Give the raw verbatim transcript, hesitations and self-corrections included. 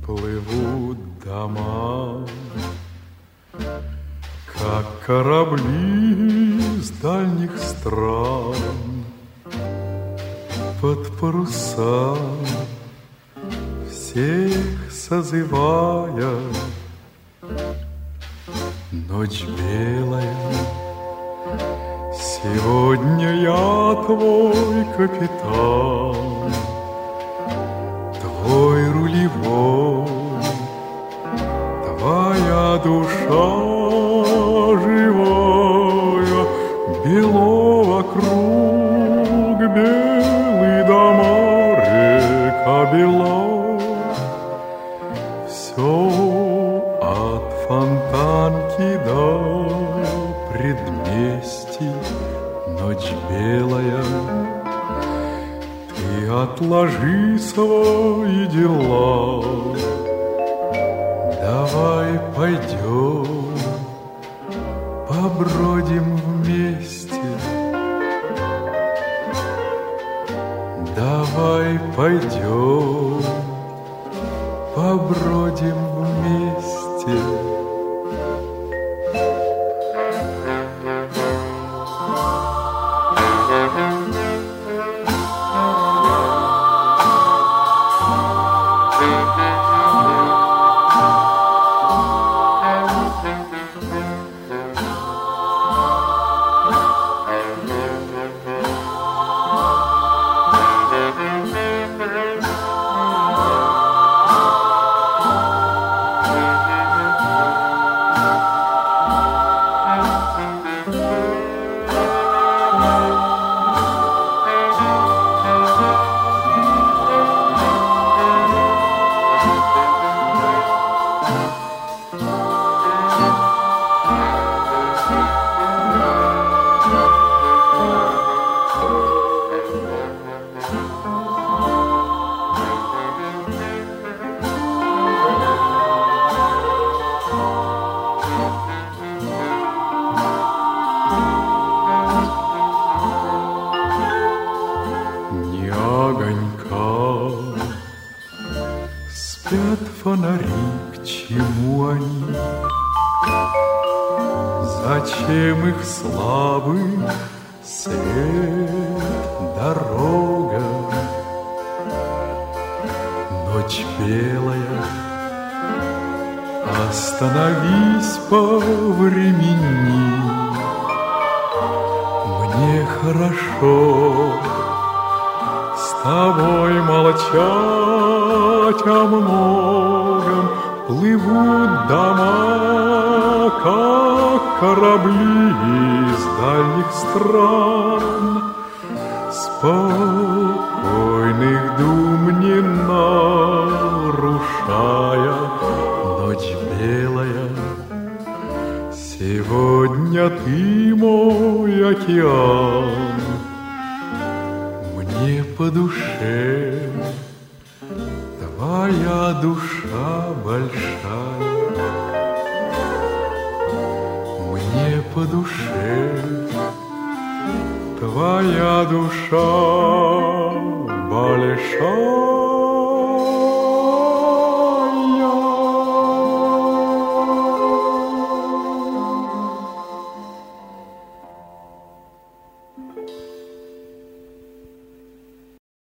Плывут дома, как корабли с дальних стран, под паруса всех созывая. Ночь белая, сегодня я твой капитан, твой рулевой, твоя душа живая, бело вокруг, белые дома, река бела. Все от Фонтанки до предместий, ночь белая. Ты отложи свои дела, давай пойдем, побродим вместе. Давай пойдем, побродим вместе. Спят фонари, к чему они? Зачем их слабый свет, дорога? Ночь белая, остановись, повремени. Мне хорошо с тобой молчать о многом. Плывут дома, как корабли из дальних стран. Спокойных дум не нарушая, ночь белая. Сегодня ты мой океан, мне по душе твоя душа большая. Мне по душе твоя душа